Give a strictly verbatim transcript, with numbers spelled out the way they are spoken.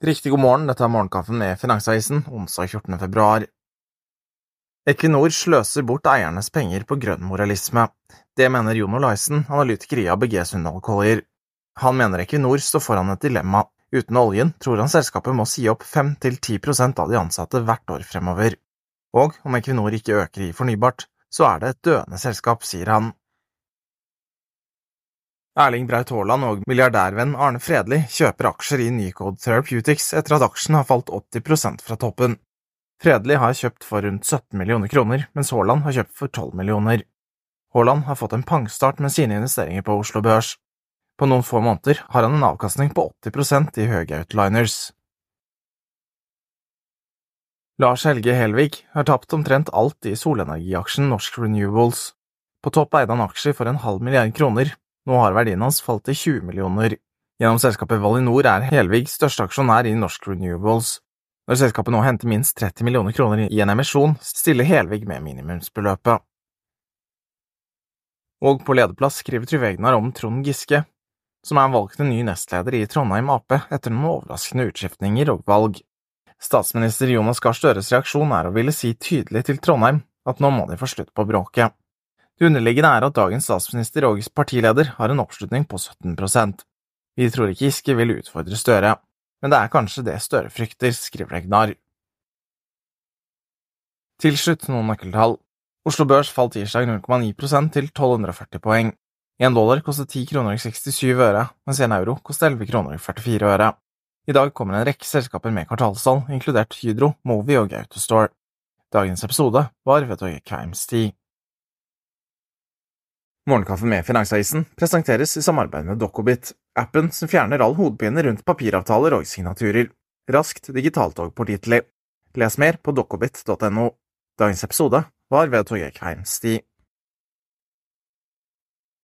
Riktig god morgen, dette er morgenkaffen med Finansavisen, onsdag fjortende februar. Equinor sløser bort eiernes penger på grønn moralisme. Det mener Jon Olaisen, analytiker i A B G Sundal Collier. Han mener Equinor står foran et dilemma. Uten oljen tror han selskapet må si opp fem til ti prosent av de ansatte hvert år fremover. Og om Equinor ikke øker i fornybart, så er det et døende selskap, sier han. Erling Braut Haaland og milliardærvenn Arne Fredli kjøper aksjer i Nykode Therapeutics etter at aksjen har falt åtti prosent fra toppen. Fredli har kjøpt for rundt sytten millioner kroner, mens Haaland har kjøpt for tolv millioner. Haaland har fått en pangstart med sine investeringer på Oslo Børs. På noen få måneder har han en avkastning på åtti prosent i Høgaut Liners. Lars Helge Helvig har tapt omtrent alt i solenergiaksjen Norsk Renewables. På topp eide han aksjer for en halv milliard kroner. Nå har verdien hans falt til tjue millioner. Gjennom selskapet Valinor er Helvigs største aksjonær i Norsk Renewables. Når selskapet nå henter minst tretti millioner kroner i en emisjon, stiller Helvig med minimumsbeløpet. Og på lederplass skriver Tryvegnar om Trond Giske, som er valgt en ny nestleder i Trondheim A P etter noen overraskende utskiftninger og valg. Statsminister Jonas Gahr Støres reaksjon er å ville si tydelig til Trondheim at nå må de få slutt på bråket. Det underliggende er at dagens statsminister og partileder har en oppslutning på sytten prosent. Vi tror ikke Giske vil utfordre Støre, men det er kanskje det Støre frykter, skriver Regnar. Til slutt noen nøkkeltall. Oslo Børs falt tirsdag null komma ni prosent til tolv hundre og førti poeng. En dollar kostet ti kroner og sekstisju øre, mens en euro kostet elleve kroner og førtifire øre. I dag kommer en rekke selskaper med kvartalstall, inkludert Hydro, Movi og Autostore. Dagens episode var ved å K M S T. Morgenkaffen med Finansavisen presenteres i samarbeid med Dokobit, appen som fjerner all hodepine rundt papiravtaler og signaturer. Raskt, digitalt og pålitelig. Les mer på dokobit punktum no. Dagens episode var ved K M S T.